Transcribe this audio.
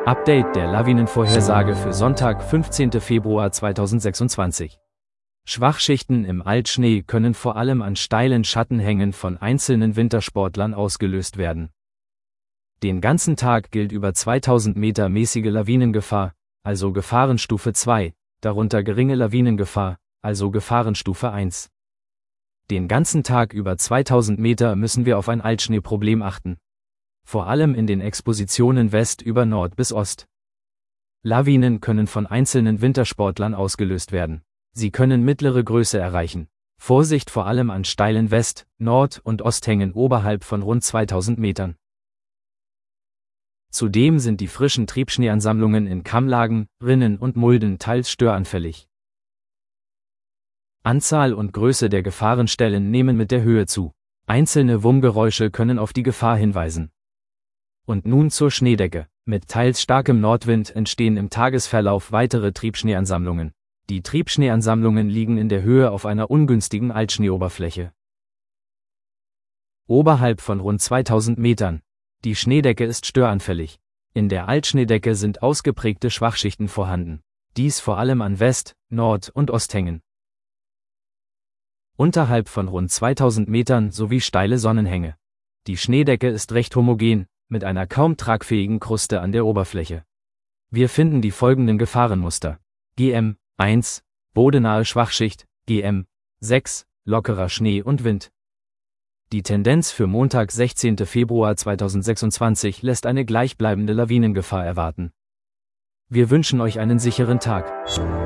Update der Lawinenvorhersage für Sonntag, 15. Februar 2026. Schwachschichten im Altschnee können vor allem an steilen Schattenhängen von einzelnen Wintersportlern ausgelöst werden. Den ganzen Tag gilt über 2000 Meter mäßige Lawinengefahr, also Gefahrenstufe 2, darunter geringe Lawinengefahr, also Gefahrenstufe 1. Den ganzen Tag über 2000 Meter müssen wir auf ein Altschneeproblem achten. Vor allem in den Expositionen West über Nord bis Ost. Lawinen können von einzelnen Wintersportlern ausgelöst werden. Sie können mittlere Größe erreichen. Vorsicht vor allem an steilen West-, Nord- und Osthängen oberhalb von rund 2000 Metern. Zudem sind die frischen Triebschneeansammlungen in Kammlagen, Rinnen und Mulden teils störanfällig. Anzahl und Größe der Gefahrenstellen nehmen mit der Höhe zu. Einzelne Wummgeräusche können auf die Gefahr hinweisen. Und nun zur Schneedecke. Mit teils starkem Nordwind entstehen im Tagesverlauf weitere Triebschneeansammlungen. Die Triebschneeansammlungen liegen in der Höhe auf einer ungünstigen Altschneeoberfläche. Oberhalb von rund 2000 Metern. Die Schneedecke ist störanfällig. In der Altschneedecke sind ausgeprägte Schwachschichten vorhanden. Dies vor allem an West-, Nord- und Osthängen. Unterhalb von rund 2000 Metern sowie steile Sonnenhänge. Die Schneedecke ist recht homogen, mit einer kaum tragfähigen Kruste an der Oberfläche. Wir finden die folgenden Gefahrenmuster. GM 1, bodenahe Schwachschicht, GM 6, lockerer Schnee und Wind. Die Tendenz für Montag, 16. Februar 2026 lässt eine gleichbleibende Lawinengefahr erwarten. Wir wünschen euch einen sicheren Tag.